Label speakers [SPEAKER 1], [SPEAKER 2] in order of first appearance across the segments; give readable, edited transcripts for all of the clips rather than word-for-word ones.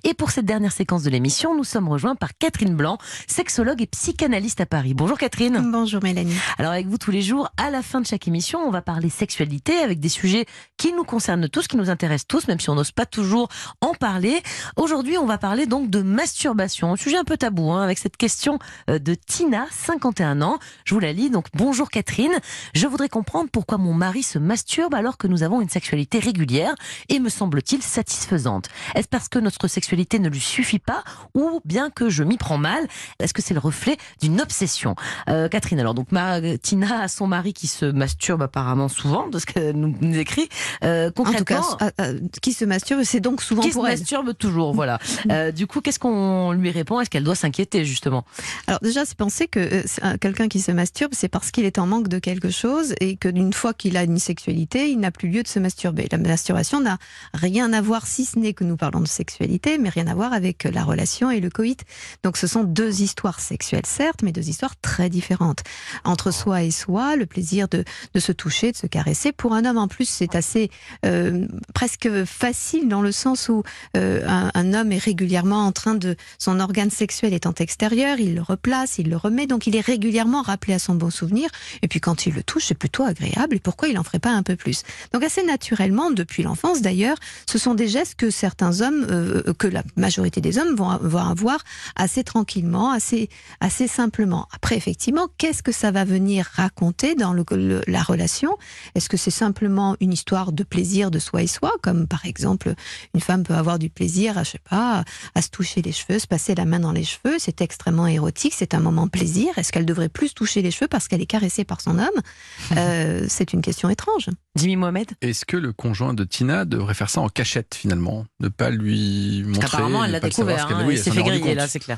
[SPEAKER 1] Et pour cette dernière séquence de l'émission, nous sommes rejoints par Catherine Blanc, sexologue et psychanalyste à Paris. Bonjour Catherine.
[SPEAKER 2] Bonjour Mélanie.
[SPEAKER 1] Alors avec vous tous les jours, à la fin de chaque émission, on va parler sexualité avec des sujets qui nous concernent tous, qui nous intéressent tous, même si on n'ose pas toujours en parler. Aujourd'hui, on va parler donc de masturbation, un sujet un peu tabou, avec cette question de Tina, 51 ans. Je vous la lis, donc bonjour Catherine. Je voudrais comprendre pourquoi mon mari se masturbe alors que nous avons une sexualité régulière et me semble-t-il satisfaisante. Est-ce parce que notre sexualité ne lui suffit pas ou bien que je m'y prends mal? Est-ce que c'est le reflet d'une obsession? Catherine, alors donc Tina a son mari qui se masturbe apparemment souvent, de ce qu'elle nous écrit. Concrètement,
[SPEAKER 2] en tout cas, qui se masturbe, c'est donc souvent
[SPEAKER 1] qui
[SPEAKER 2] pour
[SPEAKER 1] se
[SPEAKER 2] elle.
[SPEAKER 1] masturbe toujours, voilà. Du coup, qu'est-ce qu'on lui répond? Est-ce qu'elle doit s'inquiéter justement?
[SPEAKER 2] Alors déjà, c'est penser que quelqu'un qui se masturbe, c'est parce qu'il est en manque de quelque chose et que d'une fois qu'il a une sexualité, il n'a plus lieu de se masturber. La masturbation n'a rien à voir, si ce n'est que nous parlons de sexualité, mais rien à voir avec la relation et le coït. Donc ce sont deux histoires sexuelles, certes, mais deux histoires très différentes. Entre soi et soi, le plaisir de se toucher, de se caresser. Pour un homme, en plus, c'est assez presque facile dans le sens où un homme est régulièrement en train de... Son organe sexuel étant extérieur, il le replace, il le remet, donc il est régulièrement rappelé à son bon souvenir. Et puis quand il le touche, c'est plutôt agréable. Et pourquoi il en ferait pas un peu plus? Donc assez naturellement, depuis l'enfance d'ailleurs, ce sont des gestes que certains hommes, que la majorité des hommes vont avoir assez tranquillement, assez simplement. Après, effectivement, qu'est-ce que ça va venir raconter dans la relation? Est-ce que c'est simplement une histoire de plaisir de soi et soi, comme par exemple, une femme peut avoir du plaisir à, je sais pas, à se toucher les cheveux, se passer la main dans les cheveux, c'est extrêmement érotique, c'est un moment plaisir. Est-ce qu'elle devrait plus toucher les cheveux parce qu'elle est caressée par son homme? C'est une question étrange.
[SPEAKER 1] Jimmy Mohamed.
[SPEAKER 3] Est-ce que le conjoint de Tina devrait faire ça en cachette finalement? Ne pas lui montrer?
[SPEAKER 1] Apparemment, elle l'a découvert, il s'est fait griller là, c'est clair.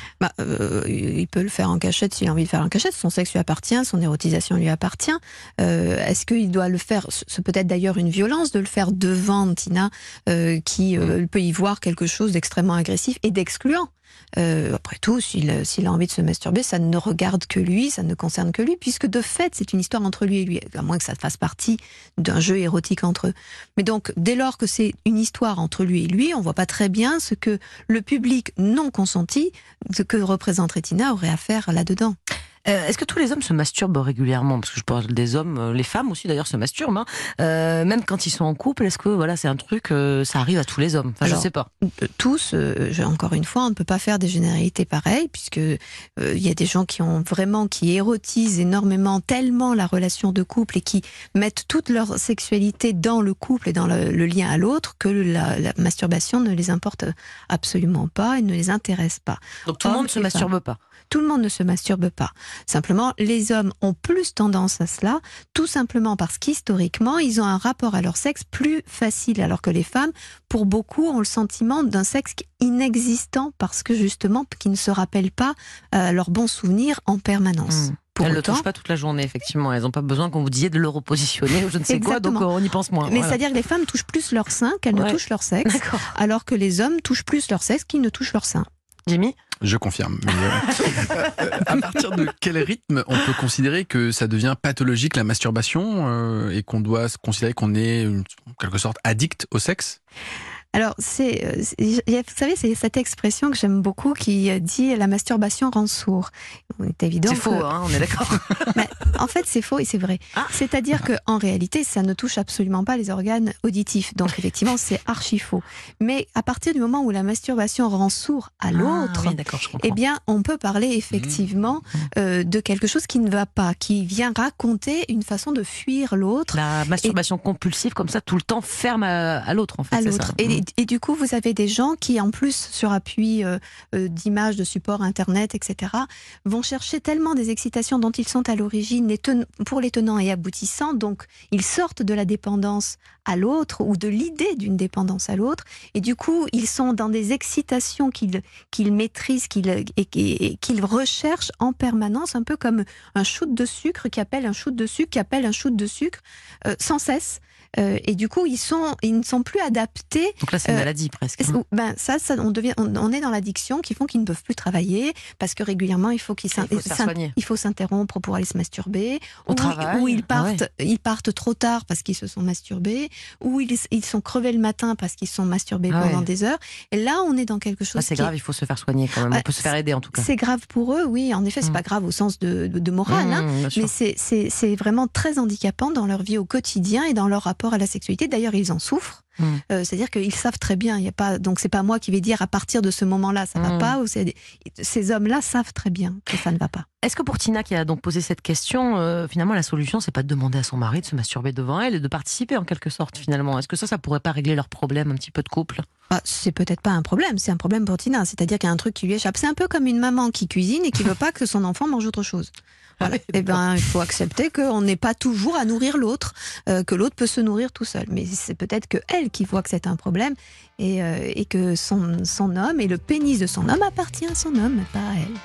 [SPEAKER 2] Il peut le faire en cachette s'il a envie de faire en cachette. Son sexe lui appartient, son érotisation lui appartient. Est-ce qu'il doit le faire? C'est peut-être d'ailleurs une violence de le faire devant Tina, qui peut y voir quelque chose d'extrêmement agressif et d'excluant. Après tout, s'il a envie de se masturber, ça ne regarde que lui, ça ne concerne que lui, puisque de fait, c'est une histoire entre lui et lui, à moins que ça fasse partie d'un jeu érotique entre eux. Mais donc, dès lors que c'est une histoire entre lui et lui, on voit pas très bien ce que le public non consenti, ce que représenterait Tina, aurait à faire là-dedans.
[SPEAKER 1] Est-ce que tous les hommes se masturbent régulièrement? Parce que je parle des hommes, les femmes aussi d'ailleurs se masturbent, même quand ils sont en couple. Est-ce que voilà, c'est un truc, ça arrive à tous les hommes? Enfin, alors, je sais pas.
[SPEAKER 2] Tous, encore une fois, on ne peut pas faire des généralités pareilles, puisque il y a des gens qui érotisent énormément, tellement la relation de couple et qui mettent toute leur sexualité dans le couple et dans le lien à l'autre, que la masturbation ne les importe absolument pas et ne les intéresse pas.
[SPEAKER 1] Donc tout le monde ne se masturbe pas?
[SPEAKER 2] Tout le monde ne se masturbe pas. Simplement, les hommes ont plus tendance à cela, tout simplement parce qu'historiquement, ils ont un rapport à leur sexe plus facile, alors que les femmes, pour beaucoup, ont le sentiment d'un sexe inexistant, parce que justement, qu'ils ne se rappellent pas leurs bons souvenirs en permanence.
[SPEAKER 1] Elles ne le touchent pas toute la journée, effectivement. Elles n'ont pas besoin qu'on vous disiez de le repositionner ou je ne sais quoi, donc on y pense moins.
[SPEAKER 2] Mais
[SPEAKER 1] voilà.
[SPEAKER 2] c'est-à-dire que les femmes touchent plus leur sein qu'elles ne touchent leur sexe, alors que les hommes touchent plus leur sexe qu'ils ne touchent leur sein.
[SPEAKER 1] Jimmy ?
[SPEAKER 3] Je confirme. À partir de quel rythme on peut considérer que ça devient pathologique la masturbation et qu'on doit considérer qu'on est en quelque sorte addict au sexe?
[SPEAKER 2] Alors, vous savez, c'est cette expression que j'aime beaucoup qui dit « la masturbation rend sourd ». C'est évident.
[SPEAKER 1] C'est faux, on est d'accord.
[SPEAKER 2] Mais en fait, c'est faux et c'est vrai. C'est-à-dire qu'en réalité, ça ne touche absolument pas les organes auditifs. Donc, effectivement, c'est archi faux. Mais à partir du moment où la masturbation rend sourd à l'autre, eh bien, on peut parler effectivement de quelque chose qui ne va pas, qui vient raconter une façon de fuir l'autre.
[SPEAKER 1] La masturbation compulsive, comme ça, tout le temps, ferme à l'autre, en fait.
[SPEAKER 2] À l'autre. Et du coup, vous avez des gens qui, en plus, sur appui d'images, de supports Internet, etc., vont chercher tellement des excitations dont ils sont à l'origine, pour les tenants et aboutissants, donc ils sortent de la dépendance à l'autre, ou de l'idée d'une dépendance à l'autre, et du coup, ils sont dans des excitations qu'ils maîtrisent, qu'ils recherchent en permanence, un peu comme un shoot de sucre qui appelle un shoot de sucre, qui appelle un shoot de sucre, sans cesse. Et du coup, ils ne sont plus adaptés.
[SPEAKER 1] Donc là, c'est une maladie presque.
[SPEAKER 2] On est dans l'addiction qui font qu'ils ne peuvent plus travailler parce que régulièrement, il faut il faut s'interrompre pour aller se masturber.
[SPEAKER 1] Au travail.
[SPEAKER 2] Ou ils partent trop tard parce qu'ils se sont masturbés. Ou ils sont crevés le matin parce qu'ils se sont masturbés pendant des heures. Et là, on est dans quelque chose.
[SPEAKER 1] C'est grave, il faut se faire soigner quand même. On peut se faire aider en tout cas.
[SPEAKER 2] C'est grave pour eux, oui. En effet, c'est pas grave au sens de morale, mais c'est vraiment très handicapant dans leur vie au quotidien et dans leur rapport à la sexualité. D'ailleurs, ils en souffrent. C'est-à-dire qu'ils savent très bien. Donc c'est pas moi qui vais dire à partir de ce moment-là ça va pas. Ces hommes-là savent très bien que ça ne va pas.
[SPEAKER 1] Est-ce que pour Tina qui a donc posé cette question, finalement la solution c'est pas de demander à son mari de se masturber devant elle et de participer en quelque sorte finalement? Est-ce que ça pourrait pas régler leur problème un petit peu de couple?
[SPEAKER 2] C'est peut-être pas un problème, c'est un problème pour Tina. C'est-à-dire qu'il y a un truc qui lui échappe. C'est un peu comme une maman qui cuisine et qui veut pas que son enfant mange autre chose. Voilà. Il faut accepter qu'on n'est pas toujours à nourrir l'autre, que l'autre peut se nourrir tout seul. Mais c'est peut-être que elle qui voit que c'est un problème et que son homme et le pénis de son homme appartient à son homme, pas à elle.